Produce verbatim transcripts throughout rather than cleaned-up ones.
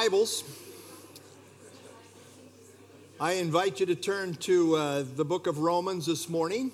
Bibles, I invite you to turn to uh, the book of Romans this morning.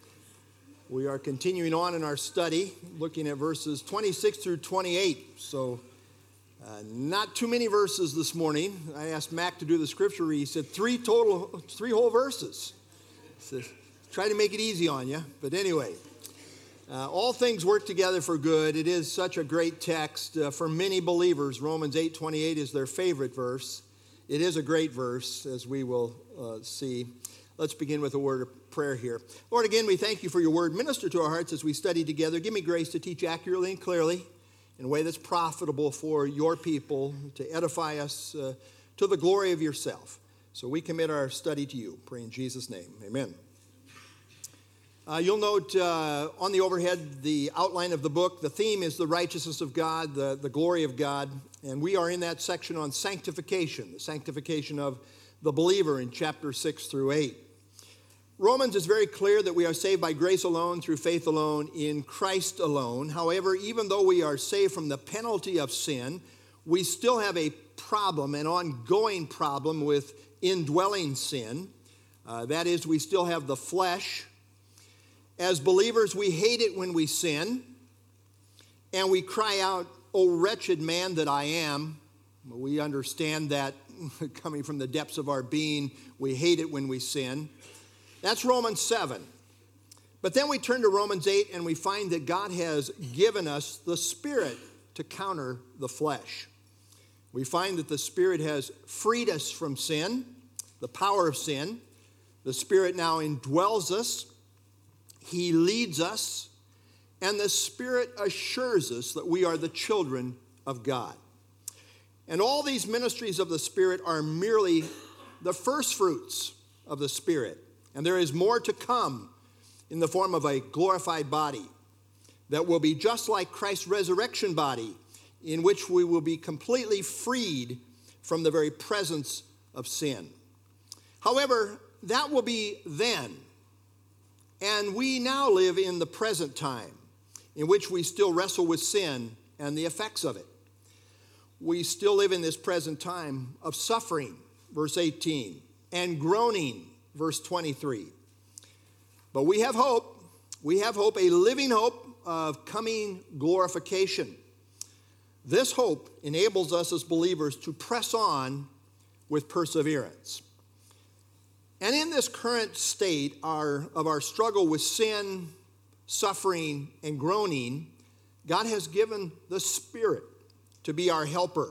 We are continuing on in our study, looking at verses twenty-six through twenty-eight. So, uh, not too many verses this morning. I asked Mac to do the scripture read. He said three total, three whole verses. He said, try to make it easy on you. But anyway, uh, all things work together for good. It is such a great text uh, for many believers. Romans eight twenty-eight is their favorite verse. It is a great verse, as we will uh, see. Let's begin with a word of prayer here. Lord, again, we thank you for your word. Minister to our hearts as we study together. Give me grace to teach accurately and clearly in a way that's profitable for your people, to edify us uh, to the glory of yourself. So we commit our study to you. Pray in Jesus' name. Amen. Uh, you'll note uh, on the overhead the outline of the book. The theme is the righteousness of God, the, the glory of God. And we are in that section on sanctification, the sanctification of the believer in chapter six through eight. Romans is very clear that we are saved by grace alone, through faith alone, in Christ alone. However, even though we are saved from the penalty of sin, we still have a problem, an ongoing problem with indwelling sin. Uh, that is, we still have the flesh. As believers, we hate it when we sin, and we cry out, "O wretched man that I am." We understand that coming from the depths of our being, we hate it when we sin. That's Romans seven. But then we turn to Romans eight, and we find that God has given us the Spirit to counter the flesh. We find that the Spirit has freed us from sin, the power of sin. The Spirit now indwells us. He leads us, and the Spirit assures us that we are the children of God. And all these ministries of the Spirit are merely the first fruits of the Spirit. And there is more to come in the form of a glorified body that will be just like Christ's resurrection body, in which we will be completely freed from the very presence of sin. However, that will be then. And we now live in the present time, in which we still wrestle with sin and the effects of it. We still live in this present time of suffering, verse eighteen, and groaning, verse twenty-three. But we have hope. We have hope, a living hope of coming glorification. This hope enables us as believers to press on with perseverance. And in this current state our, of our struggle with sin, suffering, and groaning, God has given the Spirit to be our helper.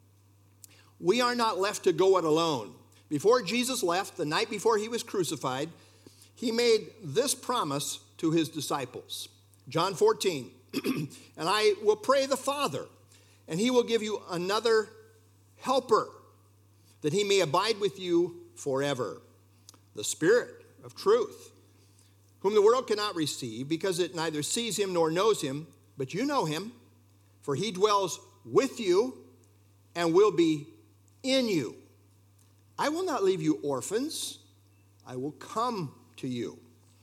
We are not left to go it alone. Before Jesus left, the night before he was crucified, he made this promise to his disciples. John fourteen, "And I will pray the Father, and he will give you another helper, that he may abide with you forever. The Spirit of truth, whom the world cannot receive, because it neither sees him nor knows him, but you know him, for he dwells with you and will be in you. I will not leave you orphans. I will come to you."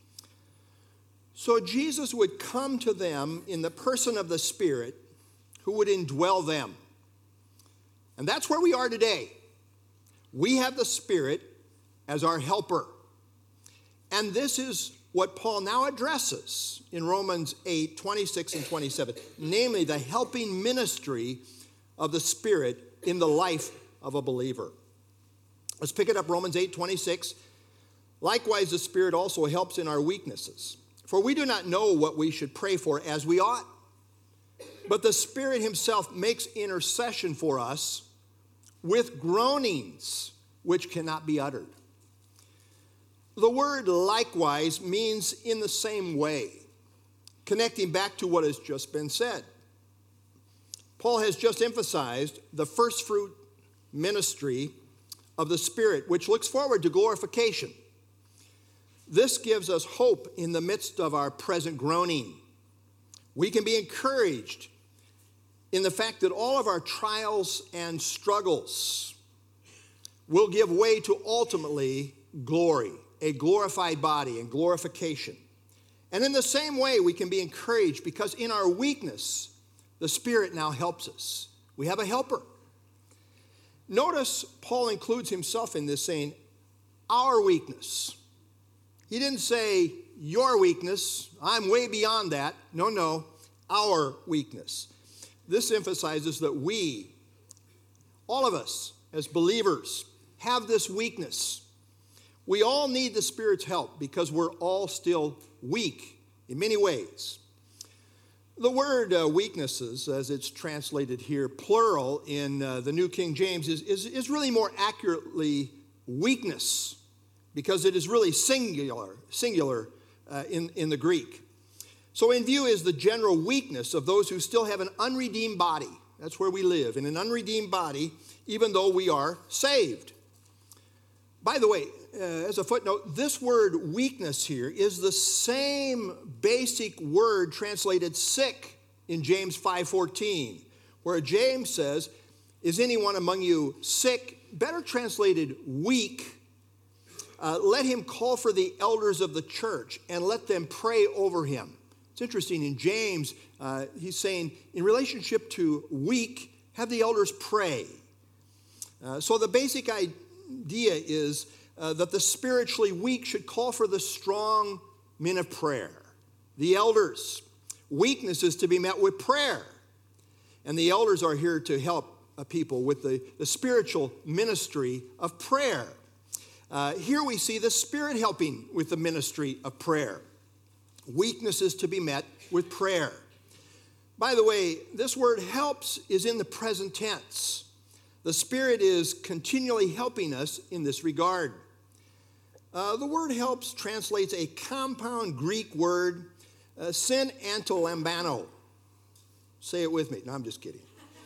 So Jesus would come to them in the person of the Spirit, who would indwell them. And that's where we are today. We have the Spirit as our helper. And this is what Paul now addresses in Romans eight, twenty-six and twenty-seven, namely the helping ministry of the Spirit in the life of a believer. Let's pick it up, Romans eight, twenty-six. "Likewise, the Spirit also helps in our weaknesses. For we do not know what we should pray for as we ought. But the Spirit himself makes intercession for us with groanings which cannot be uttered." The word "likewise" means in the same way, connecting back to what has just been said. Paul has just emphasized the first fruit ministry of the Spirit, which looks forward to glorification. This gives us hope in the midst of our present groaning. We can be encouraged in the fact that all of our trials and struggles will give way to ultimately glory, a glorified body and glorification. And in the same way, we can be encouraged because in our weakness, the Spirit now helps us. We have a helper. Notice Paul includes himself in this, saying, our weakness. He didn't say your weakness. I'm way beyond that. No, no, our weakness. This emphasizes that we, all of us as believers, have this weakness. We all need the Spirit's help because we're all still weak in many ways. The word uh, weaknesses, as it's translated here, plural in uh, the New King James, is, is, is really more accurately weakness because it is really singular, singular uh, in, in the Greek. So in view is the general weakness of those who still have an unredeemed body. That's where we live, in an unredeemed body, even though we are saved. By the way, uh, as a footnote, this word weakness here is the same basic word translated sick in James five fourteen, where James says, is anyone among you sick? Better translated weak. Uh, let him call for the elders of the church and let them pray over him. It's interesting, in James, uh, he's saying, in relationship to weak, have the elders pray. Uh, so the basic idea is uh, that the spiritually weak should call for the strong men of prayer, the elders. Weakness is to be met with prayer. And the elders are here to help uh, people with the, the spiritual ministry of prayer. Uh, here we see the Spirit helping with the ministry of prayer. Weakness is to be met with prayer. By the way, this word helps is in the present tense. The Spirit is continually helping us in this regard. Uh, the word helps translates a compound Greek word, uh, sin antolambano. Say it with me. No, I'm just kidding.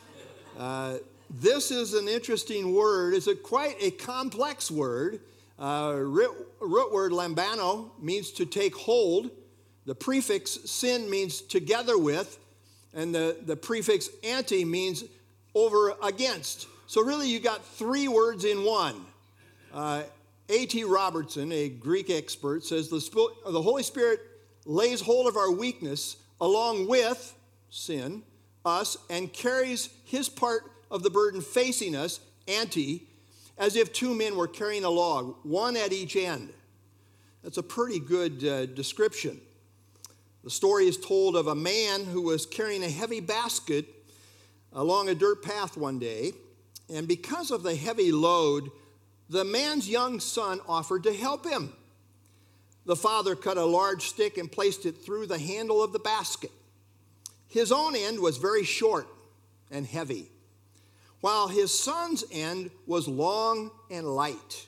Uh, this is an interesting word. It's a quite a complex word. Uh, root, root word lambano means to take hold. The prefix sin means together with, and the, the prefix anti means over against. So really you got three words in one. Uh, A T Robertson, a Greek expert, says the, Sp- the Holy Spirit lays hold of our weakness along with sin, us, and carries his part of the burden facing us, anti, as if two men were carrying a log, one at each end. That's a pretty good uh, description. The story is told of a man who was carrying a heavy basket along a dirt path one day, and because of the heavy load, the man's young son offered to help him. The father cut a large stick and placed it through the handle of the basket. His own end was very short and heavy, while his son's end was long and light.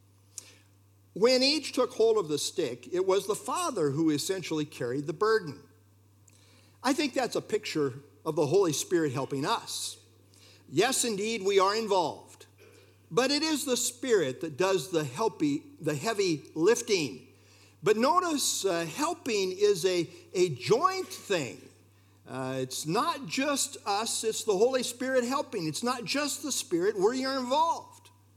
When each took hold of the stick, it was the father who essentially carried the burden. I think that's a picture of the Holy Spirit helping us. Yes, indeed, we are involved, but it is the Spirit that does the helpy, the heavy lifting. But notice uh, helping is a, a joint thing. Uh, it's not just us, it's the Holy Spirit helping. It's not just the Spirit, we are involved.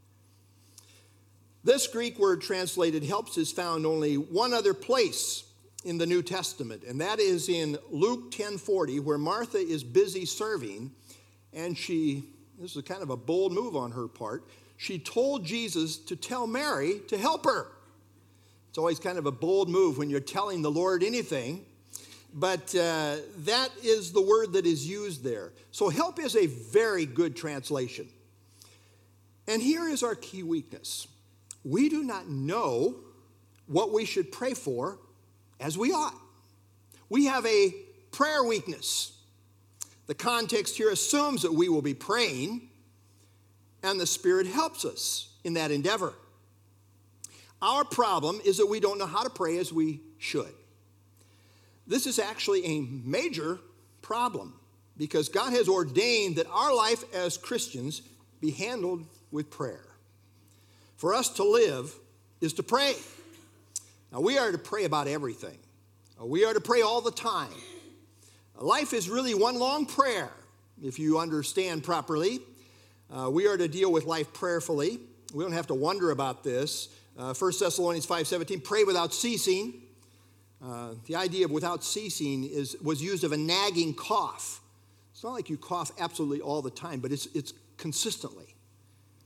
This Greek word translated helps is found only one other place in the New Testament, and that is in Luke ten forty, where Martha is busy serving, and she, this is kind of a bold move on her part, she told Jesus to tell Mary to help her. It's always kind of a bold move when you're telling the Lord anything, but uh, that is the word that is used there. So help is a very good translation. And here is our key weakness. We do not know what we should pray for as we ought. We have a prayer weakness. The context here assumes that we will be praying, and the Spirit helps us in that endeavor. Our problem is that we don't know how to pray as we should. This is actually a major problem because God has ordained that our life as Christians be handled with prayer. For us to live is to pray. Now, we are to pray about everything. We are to pray all the time. Life is really one long prayer, if you understand properly. Uh, we are to deal with life prayerfully. We don't have to wonder about this. Uh, First Thessalonians five seventeen, pray without ceasing. Uh, the idea of without ceasing is was used of a nagging cough. It's not like you cough absolutely all the time, but it's it's consistently.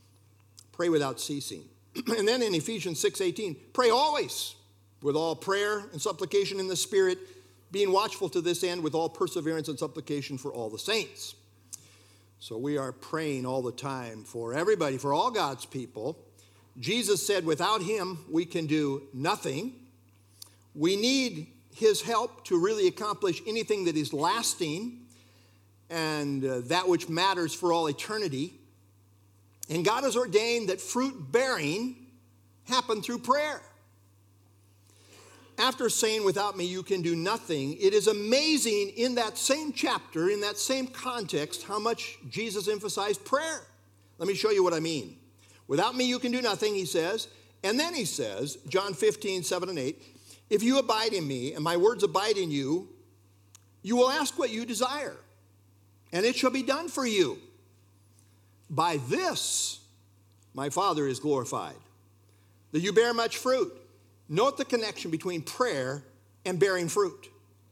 Pray without ceasing. And then in Ephesians six eighteen, pray always with all prayer and supplication in the Spirit, being watchful to this end with all perseverance and supplication for all the saints. So we are praying all the time for everybody, for all God's people. Jesus said without him we can do nothing. We need his help to really accomplish anything that is lasting and uh, that which matters for all eternity. And God has ordained that fruit bearing happen through prayer. After saying without me you can do nothing, it is amazing in that same chapter, in that same context, how much Jesus emphasized prayer. Let me show you what I mean. Without me you can do nothing, he says. And then he says, John fifteen, seven and eight, if you abide in me and my words abide in you, you will ask what you desire, and it shall be done for you. By this my Father is glorified, that you bear much fruit. Note the connection between prayer and bearing fruit.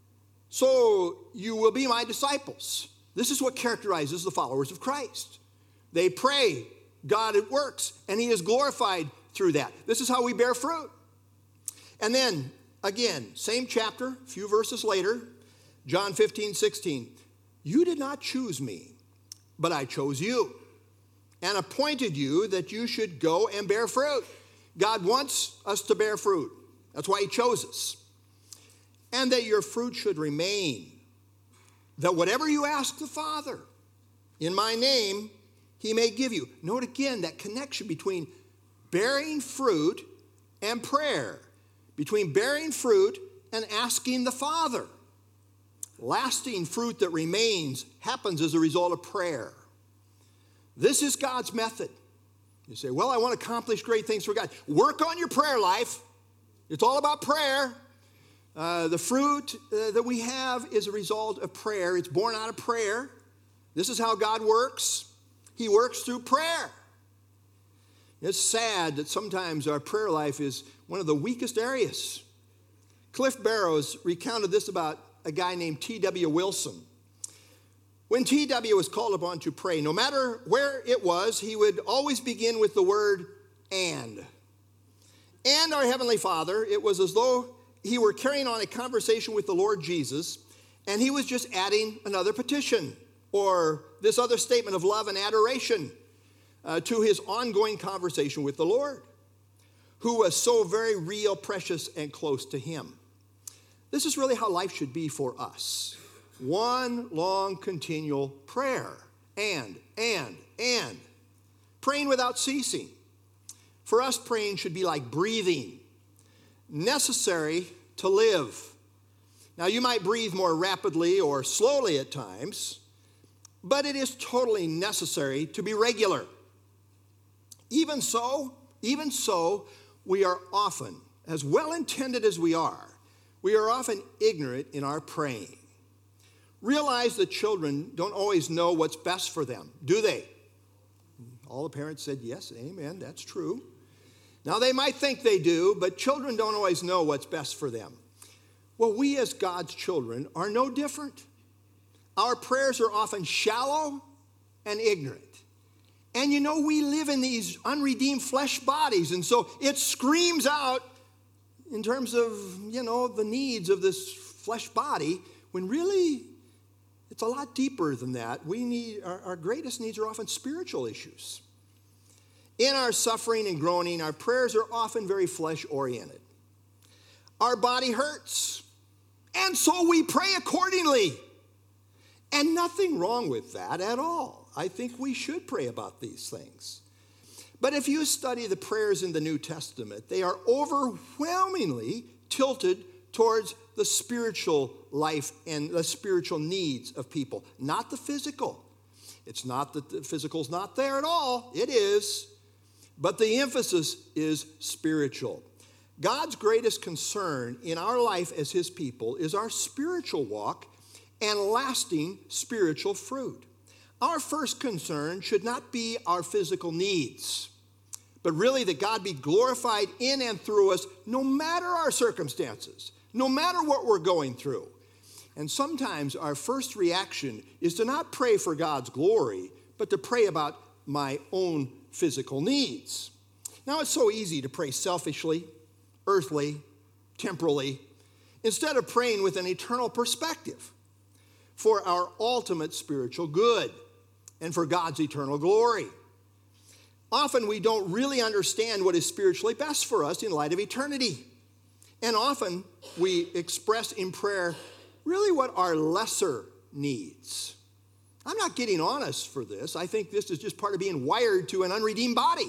So you will be my disciples. This is what characterizes the followers of Christ. They pray, God it works, and he is glorified through that. This is how we bear fruit. And then, again, same chapter, a few verses later, John fifteen, sixteen. You did not choose me, but I chose you and appointed you that you should go and bear fruit. God wants us to bear fruit. That's why he chose us. And that your fruit should remain. That whatever you ask the Father in my name, he may give you. Note again that connection between bearing fruit and prayer. Between bearing fruit and asking the Father. Lasting fruit that remains happens as a result of prayer. This is God's method. You say, well, I want to accomplish great things for God. Work on your prayer life. It's all about prayer. Uh, the fruit uh, that we have is a result of prayer. It's born out of prayer. This is how God works. He works through prayer. It's sad that sometimes our prayer life is one of the weakest areas. Cliff Barrows recounted this about a guy named T W Wilson. When T W was called upon to pray, no matter where it was, he would always begin with the word and. And our Heavenly Father, it was as though he were carrying on a conversation with the Lord Jesus, and he was just adding another petition or this other statement of love and adoration uh, to his ongoing conversation with the Lord, who was so very real, precious, and close to him. This is really how life should be for us. One long continual prayer. And, and, and. Praying without ceasing. For us, praying should be like breathing. Necessary to live. Now, you might breathe more rapidly or slowly at times, but it is totally necessary to be regular. Even so, even so, we are often, as well-intended as we are, we are often ignorant in our praying. Realize that children don't always know what's best for them, do they? All the parents said, yes, amen, that's true. Now, they might think they do, but children don't always know what's best for them. Well, we as God's children are no different. Our prayers are often shallow and ignorant. And you know, we live in these unredeemed flesh bodies, and so it screams out in terms of, you know, the needs of this flesh body, when really it's a lot deeper than that. We need, our, our greatest needs are often spiritual issues. In our suffering and groaning, our prayers are often very flesh-oriented. Our body hurts, and so we pray accordingly. And nothing wrong with that at all. I think we should pray about these things. But if you study the prayers in the New Testament, they are overwhelmingly tilted towards the spiritual life and the spiritual needs of people, not the physical. It's not that the physical's not there at all. It is. But the emphasis is spiritual. God's greatest concern in our life as his people is our spiritual walk and lasting spiritual fruit. Our first concern should not be our physical needs, but really that God be glorified in and through us no matter our circumstances, no matter what we're going through. And sometimes our first reaction is to not pray for God's glory, but to pray about my own physical needs. Now, it's so easy to pray selfishly, earthly, temporally, instead of praying with an eternal perspective for our ultimate spiritual good and for God's eternal glory. Often we don't really understand what is spiritually best for us in light of eternity. And often we express in prayer really what our lesser needs. I'm not getting on us for this. I think this is just part of being wired to an unredeemed body.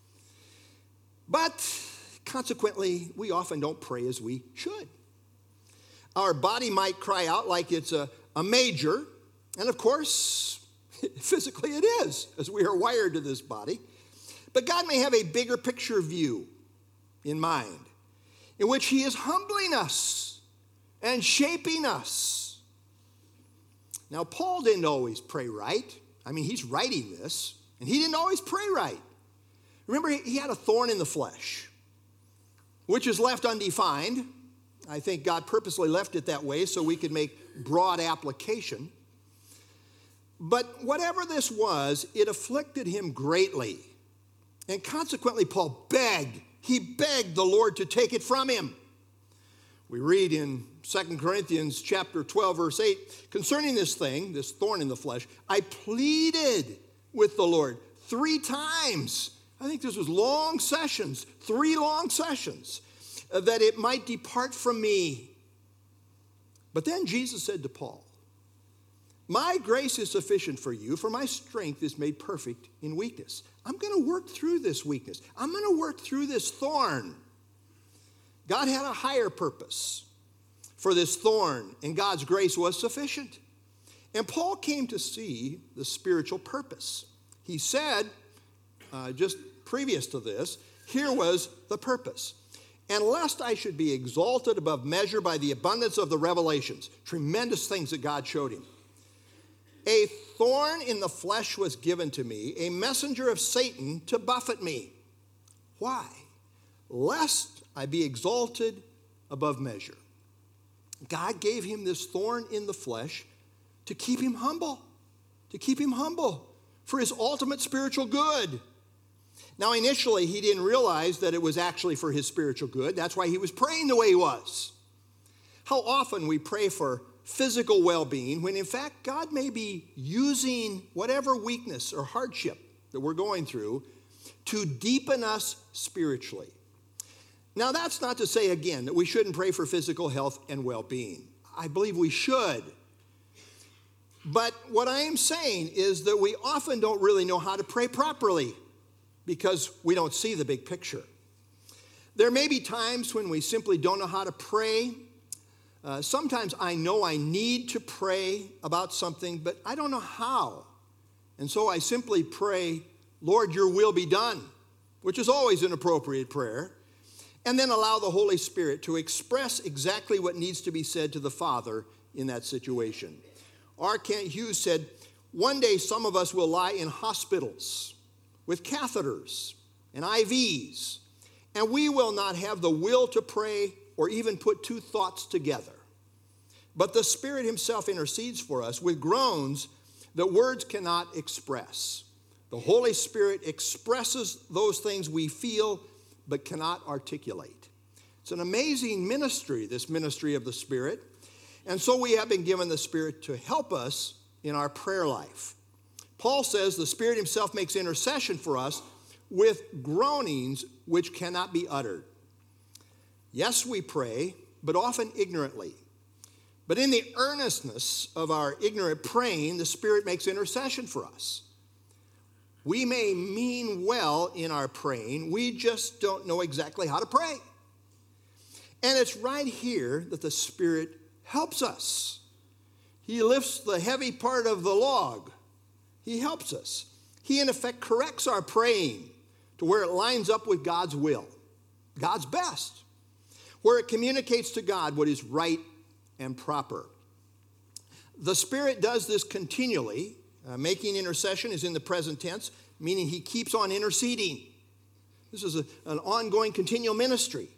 But consequently, we often don't pray as we should. Our body might cry out like it's a, a major, and of course, physically it is, as we are wired to this body. But God may have a bigger picture view in mind, in which he is humbling us and shaping us. Now, Paul didn't always pray right. I mean, he's writing this, and he didn't always pray right. Remember, he had a thorn in the flesh, which is left undefined. I think God purposely left it that way so we could make broad application. But whatever this was, it afflicted him greatly. And consequently, Paul begged, he begged the Lord to take it from him. We read in Second Corinthians chapter twelve, verse eight, concerning this thing, this thorn in the flesh, I pleaded with the Lord three times. I think this was long sessions, three long sessions, uh, that it might depart from me. But then Jesus said to Paul, my grace is sufficient for you, for my strength is made perfect in weakness. I'm going to work through this weakness. I'm going to work through this thorn. God had a higher purpose for this thorn, and God's grace was sufficient. And Paul came to see the spiritual purpose. He said, uh, just previous to this, here was the purpose. And lest I should be exalted above measure by the abundance of the revelations, tremendous things that God showed him. A thorn in the flesh was given to me, a messenger of Satan to buffet me. Why? Lest I be exalted above measure. God gave him this thorn in the flesh to keep him humble, to keep him humble for his ultimate spiritual good. Now, initially, he didn't realize that it was actually for his spiritual good. That's why he was praying the way he was. How often we pray for physical well-being when in fact God may be using whatever weakness or hardship that we're going through to deepen us spiritually. Now, that's not to say again that we shouldn't pray for physical health and well-being. I believe we should. But what I am saying is that we often don't really know how to pray properly because we don't see the big picture. There may be times when we simply don't know how to pray. Uh, sometimes I know I need to pray about something, but I don't know how. And so I simply pray, Lord, your will be done, which is always an appropriate prayer, and then allow the Holy Spirit to express exactly what needs to be said to the Father in that situation. R. Kent Hughes said, one day some of us will lie in hospitals with catheters and I Vs, and we will not have the will to pray or even put two thoughts together. But the Spirit himself intercedes for us with groans that words cannot express. The Holy Spirit expresses those things we feel but cannot articulate. It's an amazing ministry, this ministry of the Spirit. And so we have been given the Spirit to help us in our prayer life. Paul says the Spirit himself makes intercession for us with groanings which cannot be uttered. Yes, we pray, but often ignorantly. But in the earnestness of our ignorant praying, the Spirit makes intercession for us. We may mean well in our praying, we just don't know exactly how to pray. And it's right here that the Spirit helps us. He lifts the heavy part of the log. He helps us. He, in effect, corrects our praying to where it lines up with God's will, God's best, where it communicates to God what is right and proper. The Spirit does this continually. Uh, making intercession is in the present tense, meaning he keeps on interceding. This is a, an ongoing continual ministry.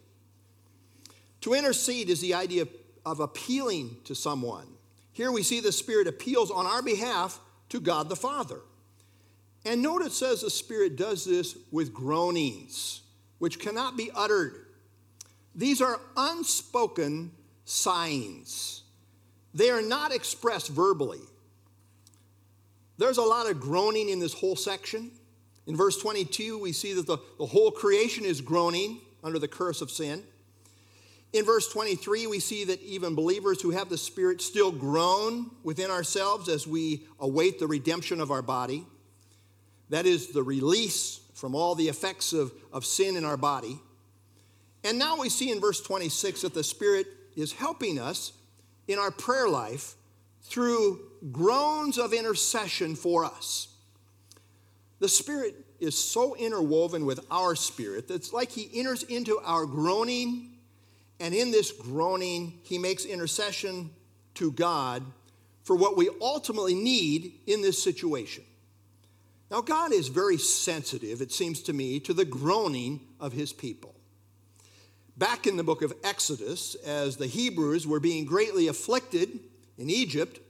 To intercede is the idea of, of appealing to someone. Here we see the Spirit appeals on our behalf to God the Father. And note it says the Spirit does this with groanings, which cannot be uttered. These are unspoken signs. They are not expressed verbally. There's a lot of groaning in this whole section. In verse twenty-two, we see that the, the whole creation is groaning under the curse of sin. In verse twenty-three, we see that even believers who have the Spirit still groan within ourselves as we await the redemption of our body. That is the release from all the effects of, of sin in our body. And now we see in verse twenty-six that the Spirit is helping us in our prayer life through groans of intercession for us. The Spirit is so interwoven with our spirit that it's like he enters into our groaning, and in this groaning, he makes intercession to God for what we ultimately need in this situation. Now, God is very sensitive, it seems to me, to the groaning of his people. Back in the book of Exodus, as the Hebrews were being greatly afflicted in Egypt,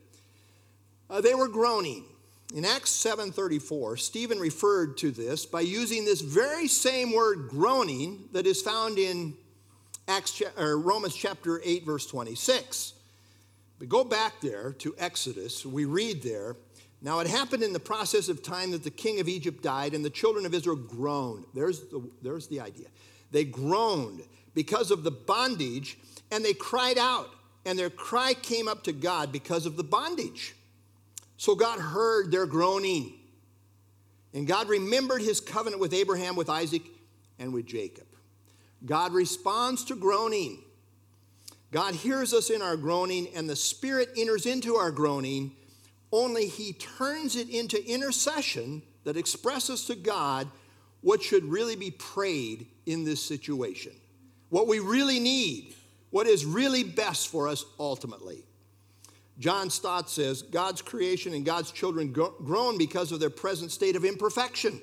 uh, they were groaning. In Acts seven thirty-four, Stephen referred to this by using this very same word groaning that is found in Acts or Romans chapter eight, verse twenty-six. We go back there to Exodus, we read there, now it happened in the process of time that the king of Egypt died and the children of Israel groaned. There's the, there's the idea. They groaned because of the bondage, and they cried out, and their cry came up to God because of the bondage. So God heard their groaning, and God remembered his covenant with Abraham, with Isaac, and with Jacob. God responds to groaning. God hears us in our groaning, and the Spirit enters into our groaning, only he turns it into intercession that expresses to God what should really be prayed in this situation. What we really need, what is really best for us ultimately. John Stott says, God's creation and God's children groan because of their present state of imperfection.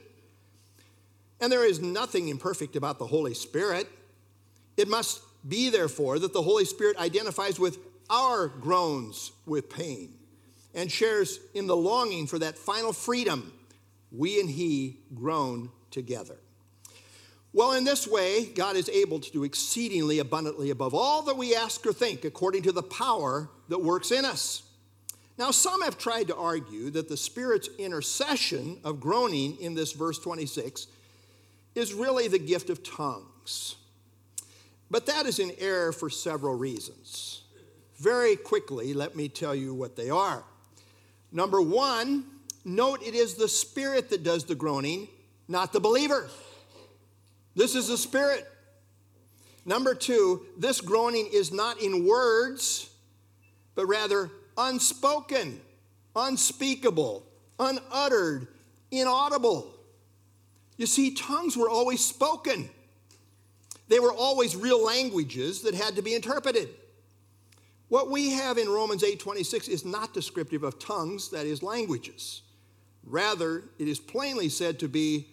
And there is nothing imperfect about the Holy Spirit. It must be, therefore, that the Holy Spirit identifies with our groans with pain and shares in the longing for that final freedom. We and he groan together. Well, in this way, God is able to do exceedingly abundantly above all that we ask or think, according to the power that works in us. Now, some have tried to argue that the Spirit's intercession of groaning in this verse twenty-six is really the gift of tongues. But that is in error for several reasons. Very quickly, let me tell you what they are. Number one, note it is the Spirit that does the groaning, not the believer. This is the Spirit. Number two, this groaning is not in words, but rather unspoken, unspeakable, unuttered, inaudible. You see, tongues were always spoken. They were always real languages that had to be interpreted. What we have in Romans eight twenty-six is not descriptive of tongues, that is, languages. Rather, it is plainly said to be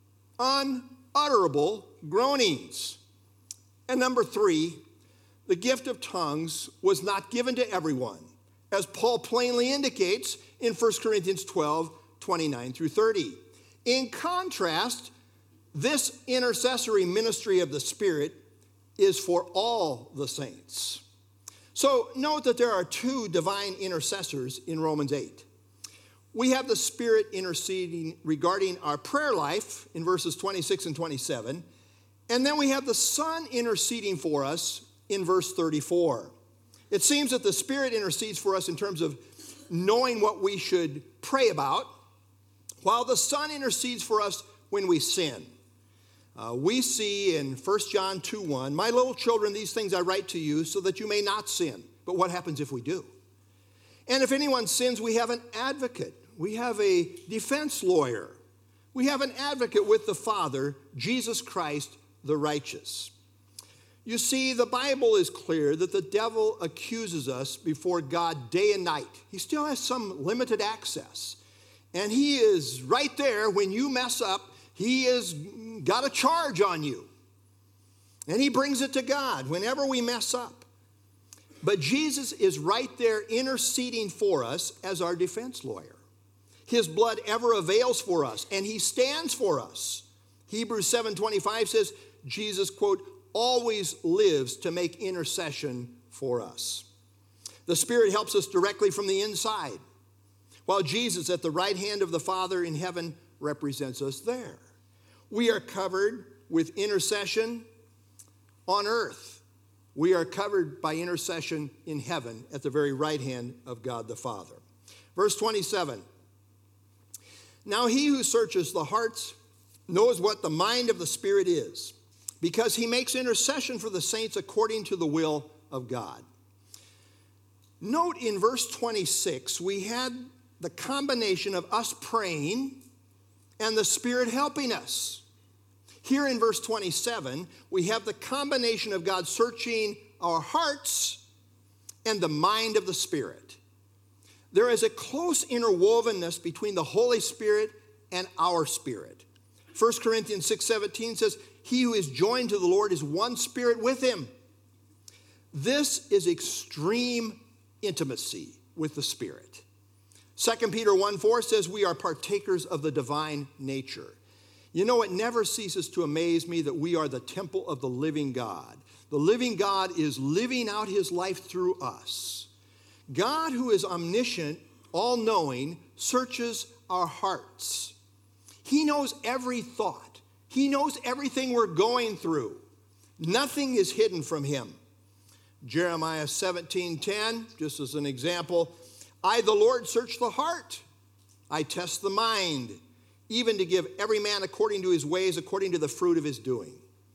unutterable groanings. And number three, the gift of tongues was not given to everyone, as Paul plainly indicates in First Corinthians twelve, twenty-nine through thirty. In contrast, this intercessory ministry of the Spirit is for all the saints. So note that there are two divine intercessors in Romans eight. We have the Spirit interceding regarding our prayer life in verses twenty-six and twenty-seven. And then we have the Son interceding for us in verse thirty-four. It seems that the Spirit intercedes for us in terms of knowing what we should pray about, while the Son intercedes for us when we sin. Uh, we see in First John two one, my little children, these things I write to you so that you may not sin. But what happens if we do? And if anyone sins, we have an advocate. We have a defense lawyer. We have an advocate with the Father, Jesus Christ, the righteous. You see, the Bible is clear that the devil accuses us before God day and night. He still has some limited access. And he is right there when you mess up. He has got a charge on you. And he brings it to God whenever we mess up. But Jesus is right there interceding for us as our defense lawyer. His blood ever avails for us, and he stands for us. Hebrews seven twenty-five says, Jesus, quote, always lives to make intercession for us. The Spirit helps us directly from the inside, while Jesus at the right hand of the Father in heaven represents us there. We are covered with intercession on earth. We are covered by intercession in heaven at the very right hand of God the Father. Verse twenty-seven. Now he who searches the hearts knows what the mind of the Spirit is, because he makes intercession for the saints according to the will of God. Note in verse twenty-six, we had the combination of us praying and the Spirit helping us. Here in verse twenty-seven, we have the combination of God searching our hearts and the mind of the Spirit. There is a close interwovenness between the Holy Spirit and our spirit. First Corinthians six seventeen says, he who is joined to the Lord is one spirit with him. This is extreme intimacy with the Spirit. Second Peter one four says we are partakers of the divine nature. You know, it never ceases to amaze me that we are the temple of the living God. The living God is living out his life through us. God, who is omniscient, all-knowing, searches our hearts. He knows every thought. He knows everything we're going through. Nothing is hidden from him. Jeremiah seventeen ten, just as an example, I, the Lord, search the heart. I test the mind, even to give every man according to his ways, according to the fruit of his doing.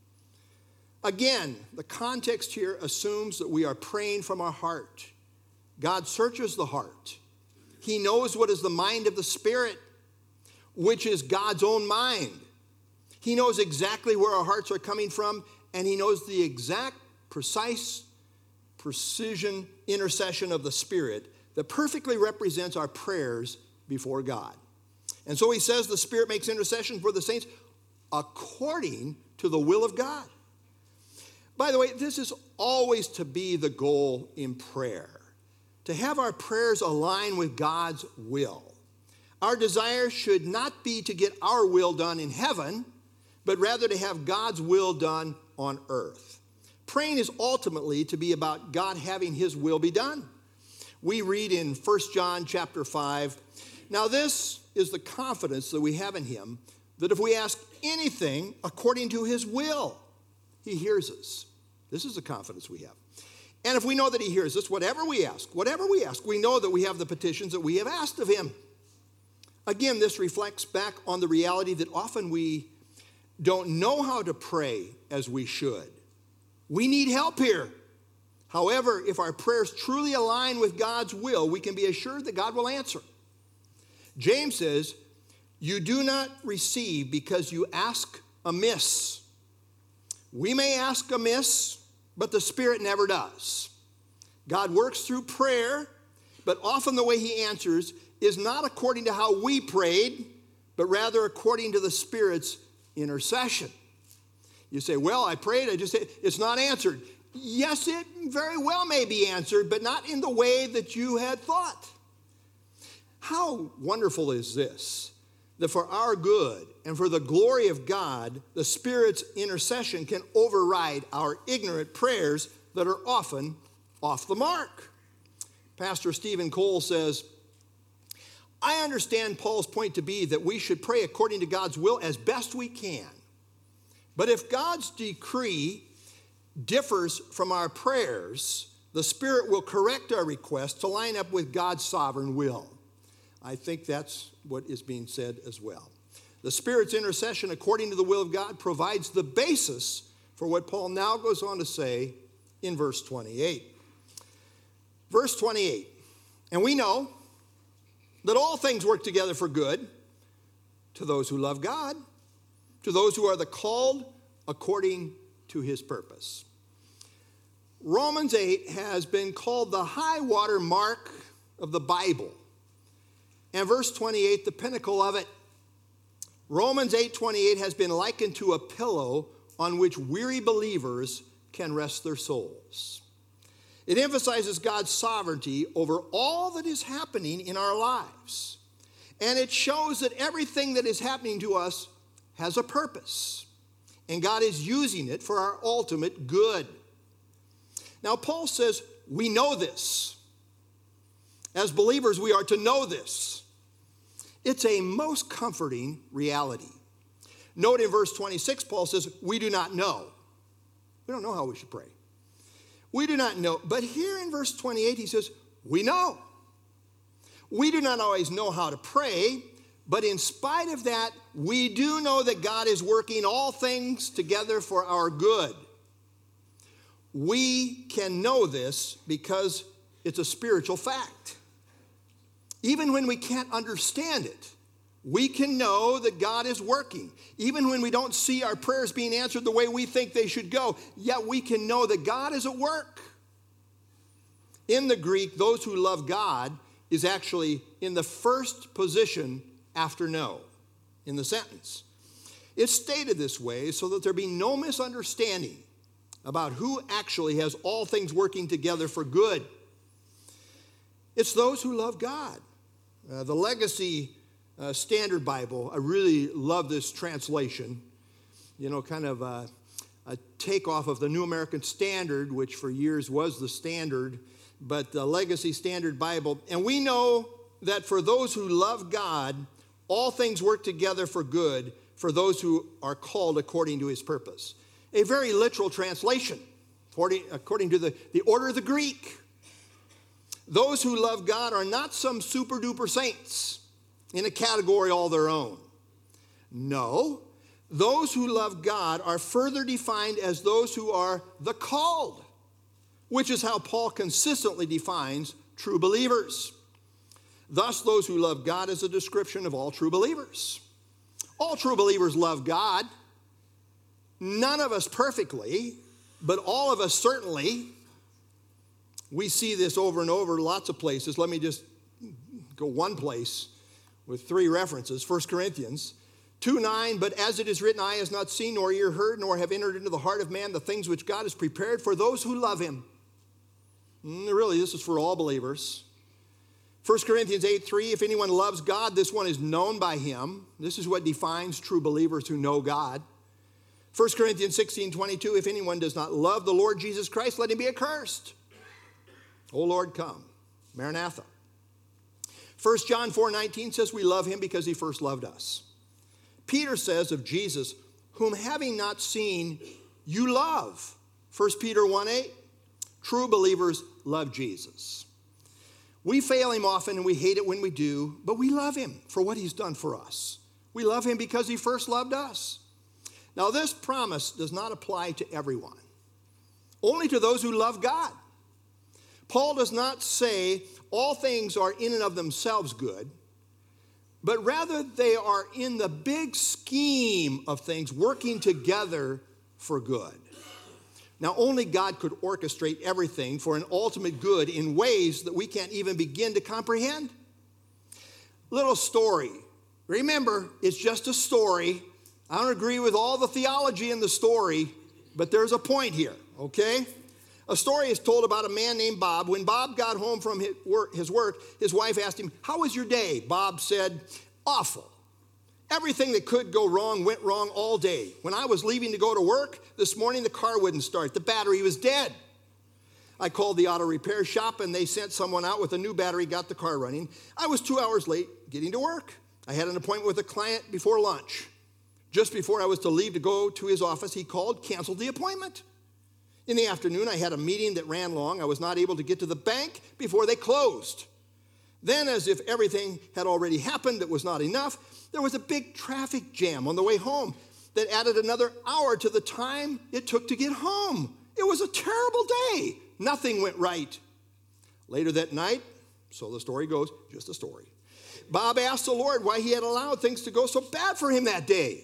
Again, the context here assumes that we are praying from our heart. God searches the heart. He knows what is the mind of the Spirit, which is God's own mind. He knows exactly where our hearts are coming from, and he knows the exact, precise, precision intercession of the Spirit that perfectly represents our prayers before God. And so he says the Spirit makes intercession for the saints according to the will of God. By the way, this is always to be the goal in prayer, to have our prayers align with God's will. Our desire should not be to get our will done in heaven, but rather to have God's will done on earth. Praying is ultimately to be about God having his will be done. We read in First John chapter five, now this is the confidence that we have in him, that if we ask anything according to his will, he hears us. This is the confidence we have. And if we know that he hears us, whatever we ask, whatever we ask, we know that we have the petitions that we have asked of him. Again, this reflects back on the reality that often we don't know how to pray as we should. We need help here. However, if our prayers truly align with God's will, we can be assured that God will answer. James says, you do not receive because you ask amiss. We may ask amiss, but the Spirit never does. God works through prayer, but often the way he answers is not according to how we prayed, but rather according to the Spirit's intercession. You say, well, I prayed, I just said, it's not answered. Yes, it very well may be answered, but not in the way that you had thought. How wonderful is this, that for our good and for the glory of God, the Spirit's intercession can override our ignorant prayers that are often off the mark. Pastor Stephen Cole says, I understand Paul's point to be that we should pray according to God's will as best we can. But if God's decree differs from our prayers, the Spirit will correct our request to line up with God's sovereign will. I think that's what is being said as well. The Spirit's intercession according to the will of God provides the basis for what Paul now goes on to say in verse twenty-eight. Verse twenty-eight, and we know that all things work together for good to those who love God, to those who are the called according to his purpose. Romans eight has been called the high water mark of the Bible. And verse twenty-eight, the pinnacle of it. Romans eight twenty-eight has been likened to a pillow on which weary believers can rest their souls. It emphasizes God's sovereignty over all that is happening in our lives. And it shows that everything that is happening to us has a purpose. And God is using it for our ultimate good. Now, Paul says, we know this. As believers, we are to know this. It's a most comforting reality. Note in verse twenty-six, Paul says, we do not know. We don't know how we should pray. We do not know. But here in verse twenty-eight, he says, we know. We do not always know how to pray, but in spite of that, we do know that God is working all things together for our good. We can know this because it's a spiritual fact. Even when we can't understand it, we can know that God is working. Even when we don't see our prayers being answered the way we think they should go, yet we can know that God is at work. In the Greek, those who love God is actually in the first position after know in the sentence. It's stated this way so that there be no misunderstanding about who actually has all things working together for good. It's those who love God. Uh, the Legacy uh, Standard Bible, I really love this translation. You know, kind of a, a takeoff of the New American Standard, which for years was the standard, but the Legacy Standard Bible. And we know that for those who love God, all things work together for good for those who are called according to his purpose. A very literal translation, according, according to the, the order of the Greek. Those who love God are not some super-duper saints in a category all their own. No, those who love God are further defined as those who are the called, which is how Paul consistently defines true believers. Thus, those who love God is a description of all true believers. All true believers love God. None of us perfectly, but all of us certainly. We see this over and over, lots of places. Let me just go one place with three references. First Corinthians two nine, but as it is written, eye has not seen, nor ear heard, nor have entered into the heart of man the things which God has prepared for those who love him. And really, this is for all believers. First Corinthians eight three, if anyone loves God, this one is known by him. This is what defines true believers who know God. First Corinthians sixteen twenty-two, if anyone does not love the Lord Jesus Christ, let him be accursed. O Lord, come. Maranatha. First John four nineteen says we love him because he first loved us. Peter says of Jesus, whom having not seen, you love. First Peter one eight. True believers love Jesus. We fail him often and we hate it when we do, but we love him for what he's done for us. We love him because he first loved us. Now, this promise does not apply to everyone, only to those who love God. Paul does not say all things are in and of themselves good, but rather they are in the big scheme of things working together for good. Now, only God could orchestrate everything for an ultimate good in ways that we can't even begin to comprehend. Little story. Remember, it's just a story. I don't agree with all the theology in the story, but there's a point here, okay? A story is told about a man named Bob. When Bob got home from his work, his work, his wife asked him, how was your day? Bob said, awful. Everything that could go wrong went wrong all day. When I was leaving to go to work this morning, the car wouldn't start. The battery was dead. I called the auto repair shop, and they sent someone out with a new battery, got the car running. I was two hours late getting to work. I had an appointment with a client before lunch. Just before I was to leave to go to his office, he called, canceled the appointment. In the afternoon, I had a meeting that ran long. I was not able to get to the bank before they closed. Then, as if everything had already happened, that was not enough, there was a big traffic jam on the way home that added another hour to the time it took to get home. It was a terrible day. Nothing went right. Later that night, so the story goes, just a story, Bob asked the Lord why he had allowed things to go so bad for him that day.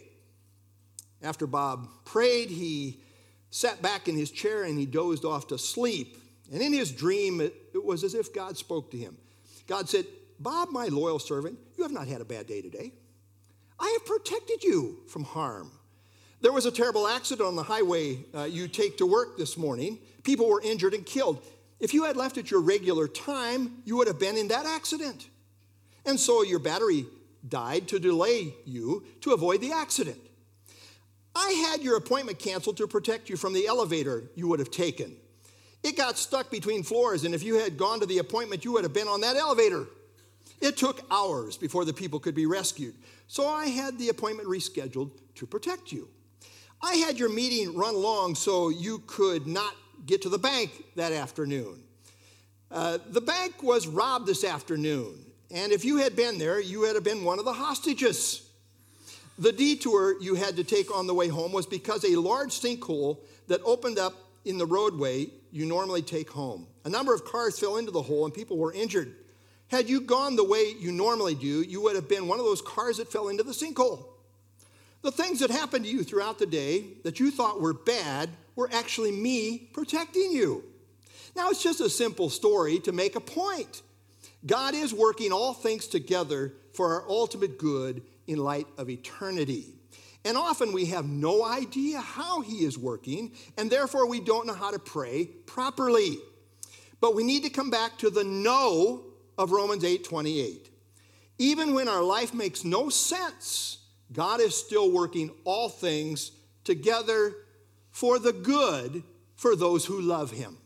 After Bob prayed, he sat back in his chair and he dozed off to sleep. And in his dream, it, it was as if God spoke to him. God said, Bob, my loyal servant, you have not had a bad day today. I have protected you from harm. There was a terrible accident on the highway uh, you take to work this morning. People were injured and killed. If you had left at your regular time, you would have been in that accident. And so your battery died to delay you to avoid the accident. I had your appointment canceled to protect you from the elevator you would have taken. It got stuck between floors, and if you had gone to the appointment, you would have been on that elevator. It took hours before the people could be rescued, so I had the appointment rescheduled to protect you. I had your meeting run long so you could not get to the bank that afternoon. Uh, the bank was robbed this afternoon, and if you had been there, you would have been one of the hostages. The detour you had to take on the way home was because a large sinkhole that opened up in the roadway you normally take home. A number of cars fell into the hole and people were injured. Had you gone the way you normally do, you would have been one of those cars that fell into the sinkhole. The things that happened to you throughout the day that you thought were bad were actually me protecting you. Now, it's just a simple story to make a point. God is working all things together for our ultimate good in light of eternity. And often we have no idea how he is working, and therefore we don't know how to pray properly. But we need to come back to the know of Romans eight twenty-eight. Even when our life makes no sense, God is still working all things together for the good for those who love him.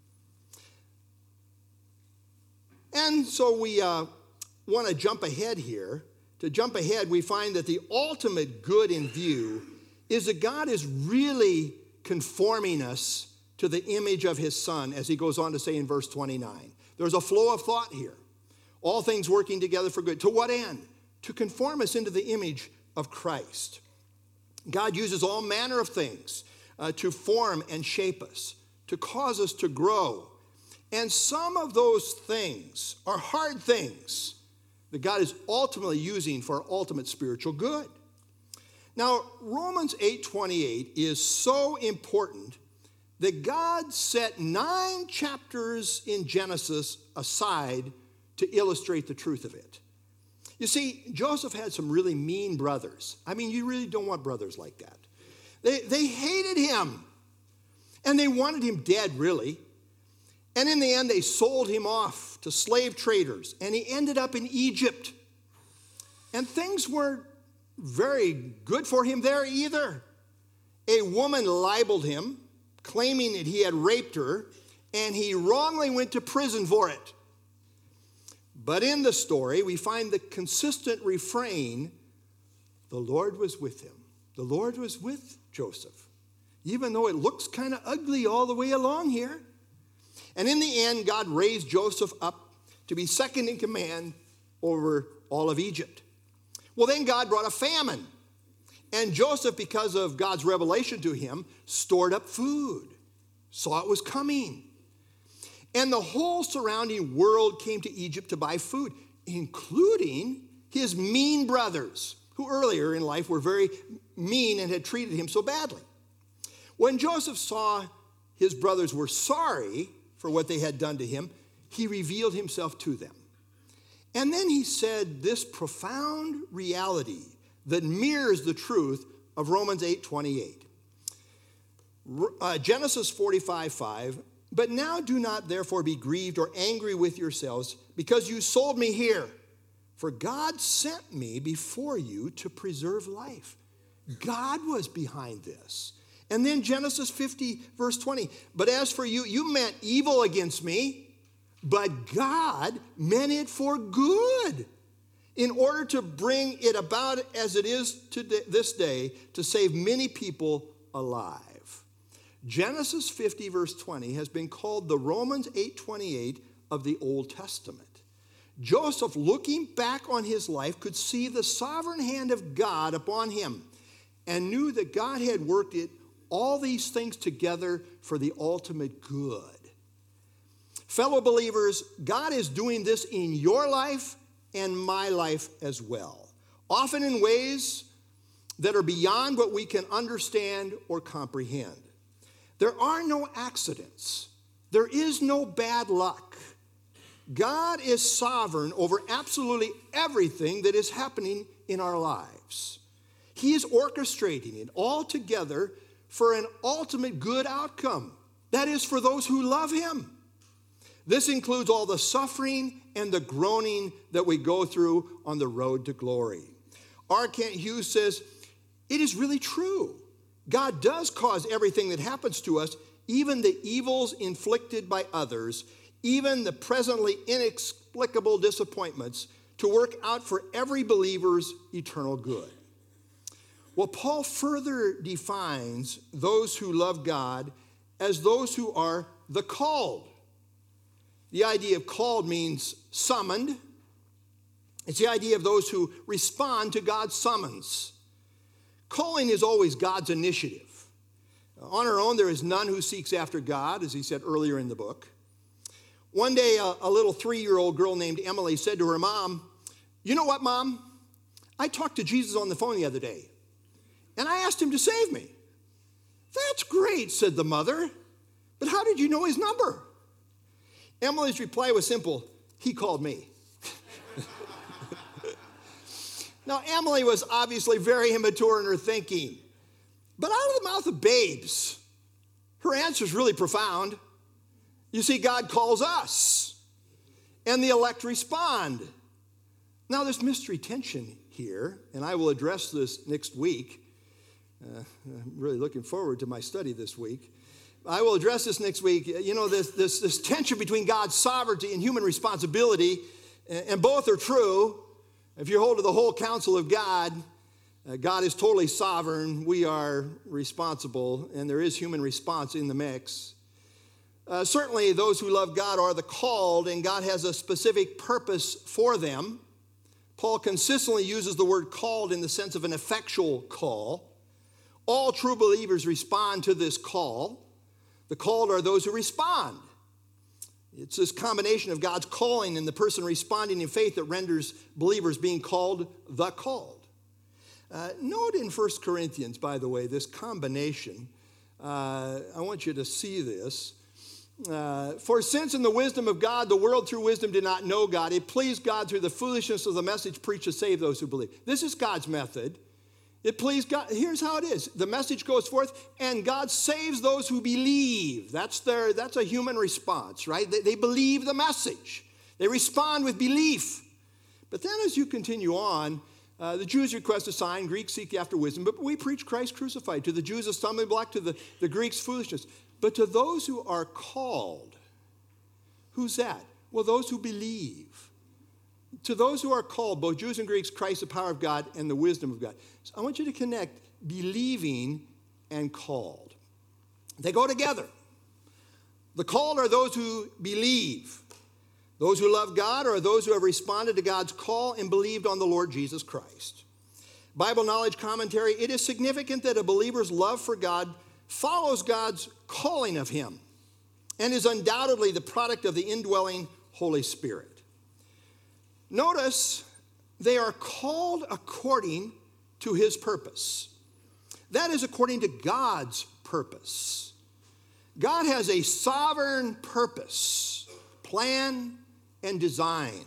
And so we uh, want to jump ahead here. To jump ahead, we find that the ultimate good in view is that God is really conforming us to the image of his Son, as he goes on to say in verse twenty-nine. There's a flow of thought here. All things working together for good. To what end? To conform us into the image of Christ. God uses all manner of things uh, to form and shape us, to cause us to grow. And some of those things are hard things that God is ultimately using for our ultimate spiritual good. Now, Romans eight twenty-eight is so important that God set nine chapters in Genesis aside to illustrate the truth of it. You see, Joseph had some really mean brothers. I mean, you really don't want brothers like that. They, they hated him, and they wanted him dead, really. And in the end, they sold him off to slave traders, and he ended up in Egypt. And things weren't very good for him there either. A woman libeled him, claiming that he had raped her, and he wrongly went to prison for it. But in the story, we find the consistent refrain, the Lord was with him. The Lord was with Joseph, even though it looks kind of ugly all the way along here. And in the end, God raised Joseph up to be second in command over all of Egypt. Well, then God brought a famine. And Joseph, because of God's revelation to him, stored up food, saw it was coming. And the whole surrounding world came to Egypt to buy food, including his mean brothers, who earlier in life were very mean and had treated him so badly. When Joseph saw his brothers were sorry for what they had done to him, he revealed himself to them. And then he said this profound reality that mirrors the truth of Romans eight twenty-eight. Uh, Genesis forty-five five, but now do not therefore be grieved or angry with yourselves because you sold me here. For God sent me before you to preserve life. God was behind this. And then Genesis fifty, verse twenty, but as for you, you meant evil against me, but God meant it for good, in order to bring it about as it is to this day, to save many people alive. Genesis fifty, verse twenty, has been called the Romans eight twenty-eight of the Old Testament. Joseph, looking back on his life, could see the sovereign hand of God upon him and knew that God had worked it all these things together for the ultimate good. Fellow believers, God is doing this in your life and my life as well, often in ways that are beyond what we can understand or comprehend. There are no accidents. There is no bad luck. God is sovereign over absolutely everything that is happening in our lives. He is orchestrating it all together for an ultimate good outcome. That is, for those who love him. This includes all the suffering and the groaning that we go through on the road to glory. R. Kent Hughes says, it is really true. God does cause everything that happens to us, even the evils inflicted by others, even the presently inexplicable disappointments, to work out for every believer's eternal good. Well, Paul further defines those who love God as those who are the called. The idea of called means summoned. It's the idea of those who respond to God's summons. Calling is always God's initiative. On our own, there is none who seeks after God, as he said earlier in the book. One day, a, a little three-year-old girl named Emily said to her mom, "You know what, Mom? I talked to Jesus on the phone the other day, and I asked him to save me." "That's great," said the mother, "but how did you know his number?" Emily's reply was simple: "He called me." Now, Emily was obviously very immature in her thinking, but out of the mouth of babes, her answer is really profound. You see, God calls us, and the elect respond. Now, there's mystery tension here, and I will address this next week. Uh, I'm really looking forward to my study this week. I will address this next week. You know, this, this, this tension between God's sovereignty and human responsibility, and both are true. If you hold to the whole counsel of God, uh, God is totally sovereign. We are responsible, and there is human response in the mix. Uh, certainly, those who love God are the called, and God has a specific purpose for them. Paul consistently uses the word called in the sense of an effectual call. All true believers respond to this call. The called are those who respond. It's this combination of God's calling and the person responding in faith that renders believers being called the called. Uh, note in First Corinthians, by the way, this combination. Uh, I want you to see this. Uh, For since in the wisdom of God, the world through wisdom did not know God, it pleased God through the foolishness of the message preached to save those who believe. This is God's method. It pleased God. Here's how it is. The message goes forth, and God saves those who believe. That's their, that's a human response, right? They, they believe the message. They respond with belief. But then as you continue on, uh, the Jews request a sign, Greeks seek after wisdom, but we preach Christ crucified. To the Jews a stumbling block, to the, the Greeks foolishness. But to those who are called, who's that? Well, those who believe. To those who are called, both Jews and Greeks, Christ, the power of God, and the wisdom of God. So I want you to connect believing and called. They go together. The called are those who believe. Those who love God are those who have responded to God's call and believed on the Lord Jesus Christ. Bible knowledge commentary, it is significant that a believer's love for God follows God's calling of him and is undoubtedly the product of the indwelling Holy Spirit. Notice they are called according to his purpose. That is according to God's purpose. God has a sovereign purpose, plan, and design.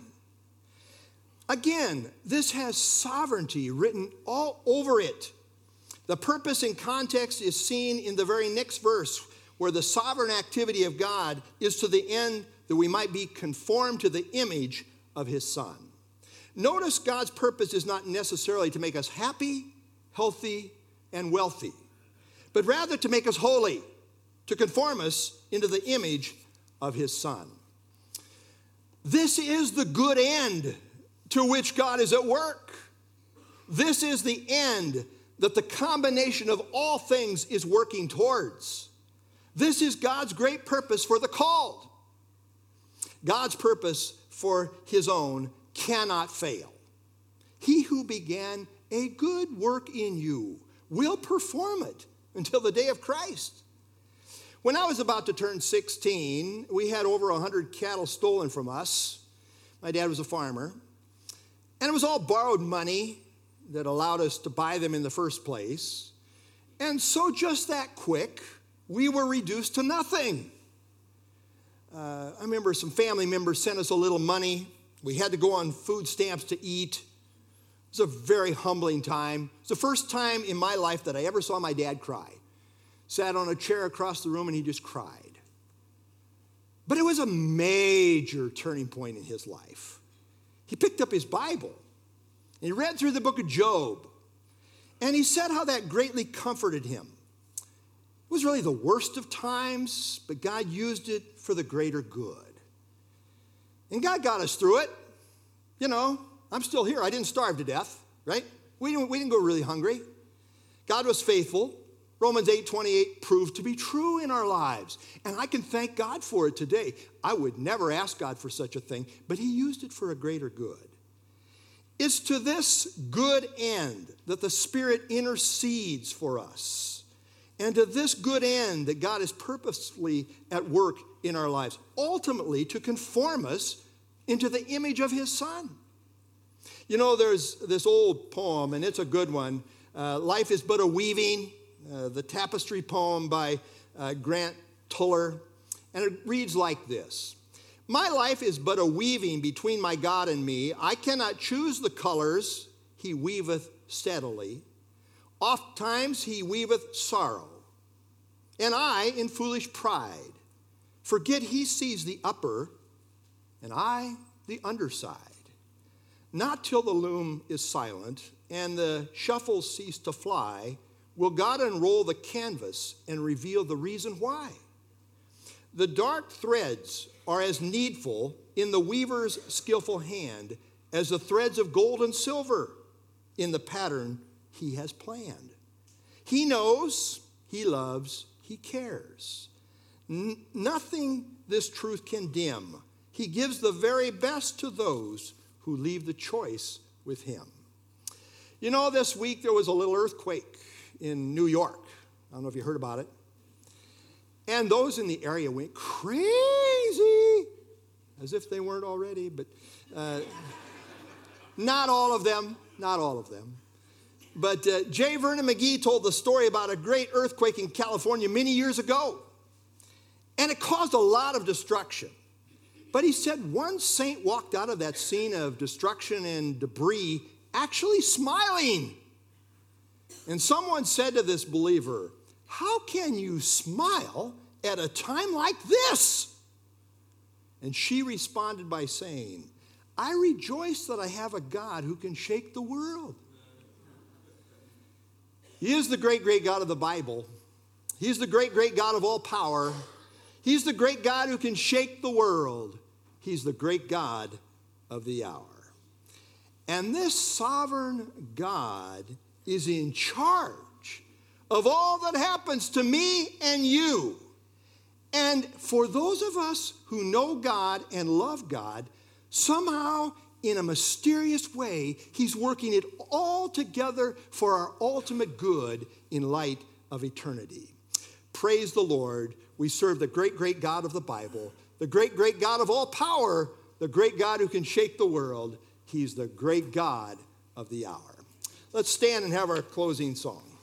Again, this has sovereignty written all over it. The purpose and context is seen in the very next verse, where the sovereign activity of God is to the end that we might be conformed to the image of his Son. Notice God's purpose is not necessarily to make us happy, healthy, and wealthy, but rather to make us holy, to conform us into the image of his Son. This is the good end to which God is at work. This is the end that the combination of all things is working towards. This is God's great purpose for the called. God's purpose for his own cannot fail. He who began a good work in you will perform it until the day of Christ. When I was about to turn sixteen, we had over one hundred cattle stolen from us. My dad was a farmer. And it was all borrowed money that allowed us to buy them in the first place. And so just that quick, we were reduced to nothing. Uh, I remember some family members sent us a little money. We had to go on food stamps to eat. It was a very humbling time. It's the first time in my life that I ever saw my dad cry. Sat on a chair across the room and he just cried. But it was a major turning point in his life. He picked up his Bible, and he read through the book of Job, and he said how that greatly comforted him. It was really the worst of times, but God used it for the greater good. And God got us through it. You know, I'm still here. I didn't starve to death, right? We didn't, we didn't go really hungry. God was faithful. Romans eight twenty-eight proved to be true in our lives. And I can thank God for it today. I would never ask God for such a thing, but he used it for a greater good. It's to this good end that the Spirit intercedes for us. And to this good end that God is purposely at work in our lives, ultimately to conform us into the image of his Son. You know, there's this old poem, and it's a good one. Uh, Life is But a Weaving, uh, the tapestry poem by uh, Grant Tuller. And it reads like this. My life is but a weaving between my God and me. I cannot choose the colors he weaveth steadily. Oft times he weaveth sorrow. And I, in foolish pride, forget he sees the upper, and I the underside. Not till the loom is silent and the shuffles cease to fly will God unroll the canvas and reveal the reason why. The dark threads are as needful in the weaver's skillful hand as the threads of gold and silver in the pattern he has planned. He knows, he loves, he cares. N- nothing this truth can dim. He gives the very best to those who leave the choice with him. You know, this week there was a little earthquake in New York. I don't know if you heard about it. And those in the area went crazy, as if they weren't already, but uh, not all of them, not all of them. But uh, J. Vernon McGee told the story about a great earthquake in California many years ago. And it caused a lot of destruction. But he said one saint walked out of that scene of destruction and debris actually smiling. And someone said to this believer, how can you smile at a time like this? And she responded by saying, I rejoice that I have a God who can shake the world. He is the great, great God of the Bible. He's the great, great God of all power. He's the great God who can shake the world. He's the great God of the hour. And this sovereign God is in charge of all that happens to me and you. And for those of us who know God and love God, somehow in a mysterious way, he's working it all together for our ultimate good in light of eternity. Praise the Lord. We serve the great, great God of the Bible, the great, great God of all power, the great God who can shake the world. He's the great God of the hour. Let's stand and have our closing song.